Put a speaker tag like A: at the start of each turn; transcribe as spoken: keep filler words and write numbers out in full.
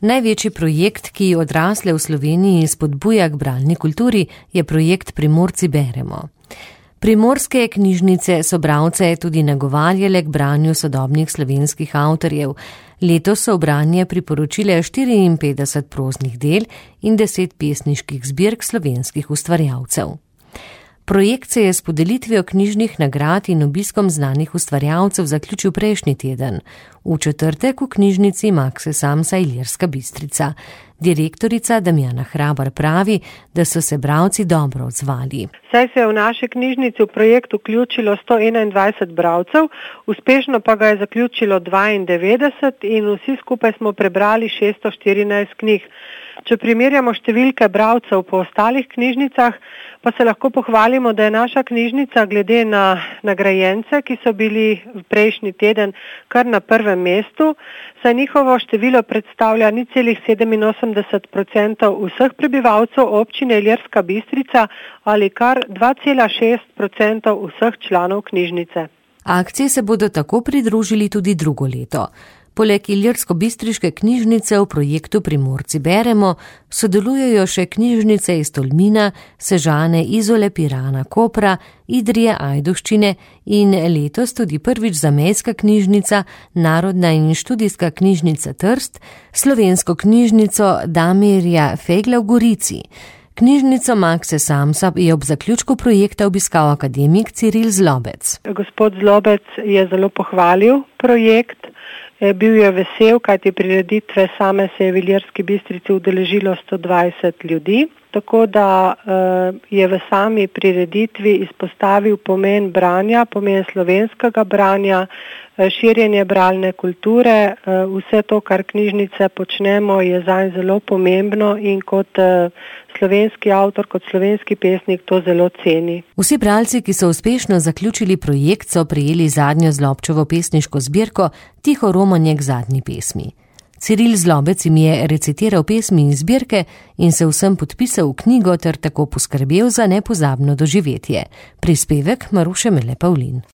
A: Največji projekt, ki odrasle v Sloveniji spodbuja k bralni kulturi, je projekt Primorci beremo. Primorske knjižnice so bralce tudi nagovarjale k branju sodobnih slovenskih avtorjev. Letos so v branje priporočile štiriinpetdeset proznih del in deset pesniških zbirk slovenskih ustvarjalcev. Projekt se je s podelitvijo knjižnih nagrad in obiskom znanih ustvarjalcev zaključil prejšnji teden, v četrtek v knjižnici Makse Samsa Ilirska Bistrica. Direktorica Damjana Hrabar pravi, da so se bralci dobro odzvali.
B: Saj se je v naši knjižnici v projekt vključilo sto enaindvajset bralcev, uspešno pa ga je zaključilo dvaindevetdeset in vsi skupaj smo prebrali šeststo štirinajst knjig. Če primerjamo številke bralcev po ostalih knjižnicah, pa se lahko pohvalimo, da je naša knjižnica glede na nagrajence, ki so bili prejšnji teden kar na prvem mestu, saj njihovo število predstavlja nič celih sedeminosemdeset procentov vseh prebivalcev občine Ilirska Bistrica ali kar dva cela šest procenta vseh članov knjižnice.
A: Akciji se bodo tako pridružili tudi drugo leto. Poleg Ilirsko-bistriške knjižnice v projektu Primorci beremo sodelujejo še knjižnice iz Tolmina, Sežane, Izole, Pirana, Kopra, Idrije, Ajdovščine in letos tudi prvič zamejska knjižnica, Narodna in študijska knjižnica Trst, slovensko knjižnico Damirja Fejgla v Gorici. Knjižnico Makse Samsa je ob zaključku projekta obiskal akademik Ciril Zlobec.
B: Gospod Zlobec je zelo pohvalil projekt. Bil je vesel, kajti prireditve same se je v Ilirski Bistrici udeležilo sto dvajset ljudi, tako da je v sami prireditvi izpostavil pomen branja, pomen slovenskega branja, širjenje bralne kulture. Vse to, kar knjižnice počnemo, je zanj zelo pomembno in kot slovenski avtor, kot slovenski pesnik to zelo ceni.
A: Vsi bralci, ki so uspešno zaključili projekt, so prejeli zadnjo Zlobčevo pesniško zbirko Tiho romanje k zadnji pesmi. Ciril Zlobec jim je recitiral pesmi in zbirke in se vsem podpisal v knjigo ter tako poskrbel za nepozabno doživetje. Prispevek Maruše Mele Pavlin.